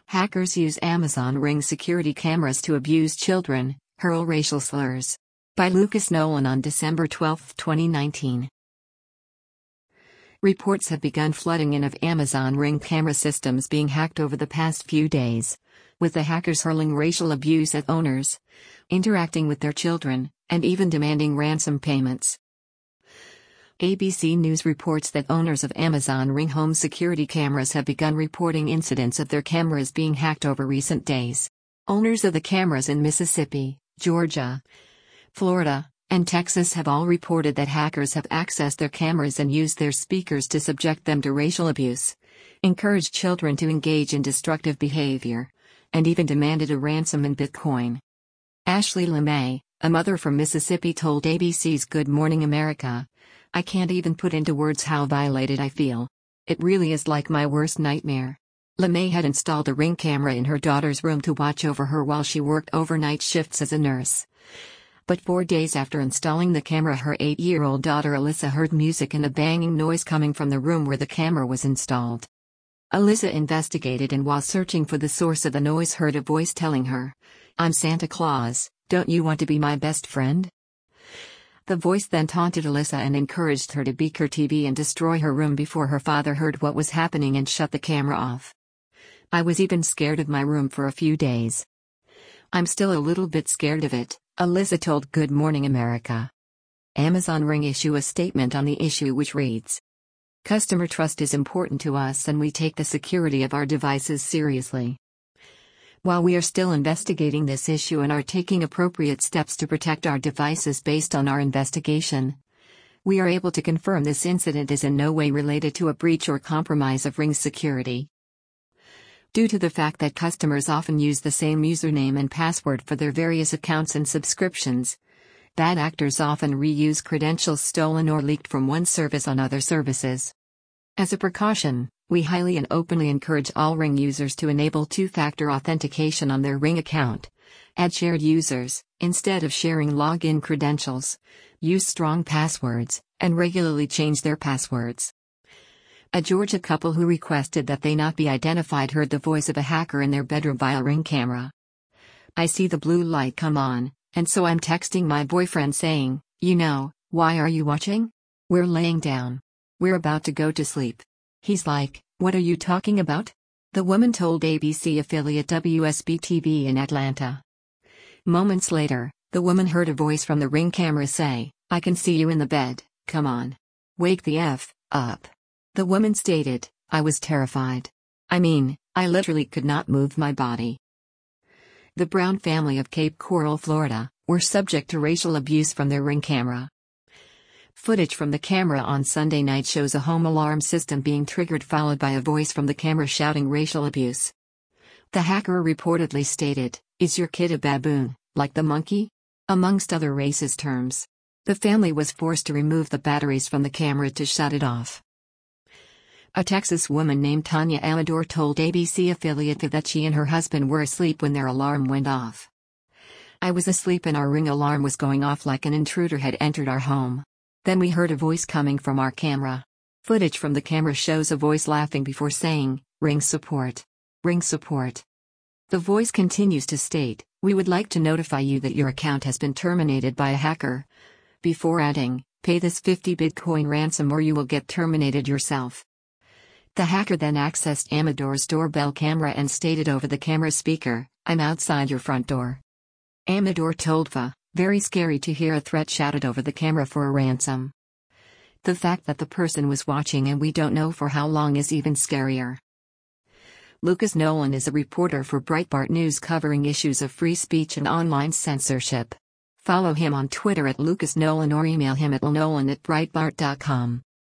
Hackers use Amazon Ring security cameras to abuse children, hurl racial slurs. By Lucas Nolan on December 12, 2019. Reports have begun flooding in of Amazon Ring camera systems being hacked over the past few days, with the hackers hurling racial abuse at owners, interacting with their children, and even demanding ransom payments. ABC News reports that owners of Amazon Ring home security cameras have begun reporting incidents of their cameras being hacked over recent days. Owners of the cameras in Mississippi, Georgia, Florida, and Texas have all reported that hackers have accessed their cameras and used their speakers to subject them to racial abuse, encouraged children to engage in destructive behavior, and even demanded a ransom in Bitcoin. Ashley LeMay, a mother from Mississippi, told ABC's Good Morning America, "I can't even put into words how violated I feel. It really is like my worst nightmare." LeMay had installed a Ring camera in her daughter's room to watch over her while she worked overnight shifts as a nurse. But 4 days after installing the camera, her 8-year-old daughter Alyssa heard music and a banging noise coming from the room where the camera was installed. Alyssa investigated and while searching for the source of the noise heard a voice telling her, "I'm Santa Claus, don't you want to be my best friend?" The voice then taunted Alyssa and encouraged her to beat her TV and destroy her room before her father heard what was happening and shut the camera off. "I was even scared of my room for a few days. I'm still a little bit scared of it," Alyssa told Good Morning America. Amazon Ring issue a statement on the issue which reads, "Customer trust is important to us and we take the security of our devices seriously. While we are still investigating this issue and are taking appropriate steps to protect our devices based on our investigation, we are able to confirm this incident is in no way related to a breach or compromise of Ring's security. Due to the fact that customers often use the same username and password for their various accounts and subscriptions, bad actors often reuse credentials stolen or leaked from one service on other services. As a precaution, we highly and openly encourage all Ring users to enable two-factor authentication on their Ring account, add shared users, instead of sharing login credentials, use strong passwords, and regularly change their passwords." A Georgia couple who requested that they not be identified heard the voice of a hacker in their bedroom via Ring camera. "I see the blue light come on, and so I'm texting my boyfriend saying, why are you watching? We're laying down. We're about to go to sleep. He's like, what are you talking about?" the woman told ABC affiliate WSB-TV in Atlanta. Moments later, the woman heard a voice from the Ring camera say, "I can see you in the bed, come on. Wake the F up." The woman stated, "I was terrified. I literally could not move my body." The Brown family of Cape Coral, Florida, were subject to racial abuse from their Ring camera. Footage from the camera on Sunday night shows a home alarm system being triggered followed by a voice from the camera shouting racial abuse. The hacker reportedly stated, "Is your kid a baboon, like the monkey?" amongst other racist terms. The family was forced to remove the batteries from the camera to shut it off. A Texas woman named Tanya Amador told ABC affiliate that she and her husband were asleep when their alarm went off. "I was asleep and our Ring alarm was going off like an intruder had entered our home. Then we heard a voice coming from our camera. Footage from the camera shows a voice laughing before saying, 'Ring support. Ring support.' The voice continues to state, 'We would like to notify you that your account has been terminated by a hacker,' before adding, 'Pay this 50 Bitcoin ransom or you will get terminated yourself.' The hacker then accessed Amador's doorbell camera and stated over the camera speaker, 'I'm outside your front door.' Amador told VA, 'Very scary to hear a threat shouted over the camera for a ransom. The fact that the person was watching and we don't know for how long is even scarier.'" Lucas Nolan is a reporter for Breitbart News covering issues of free speech and online censorship. Follow him on Twitter @LucasNolan or email him at lnolan@breitbart.com.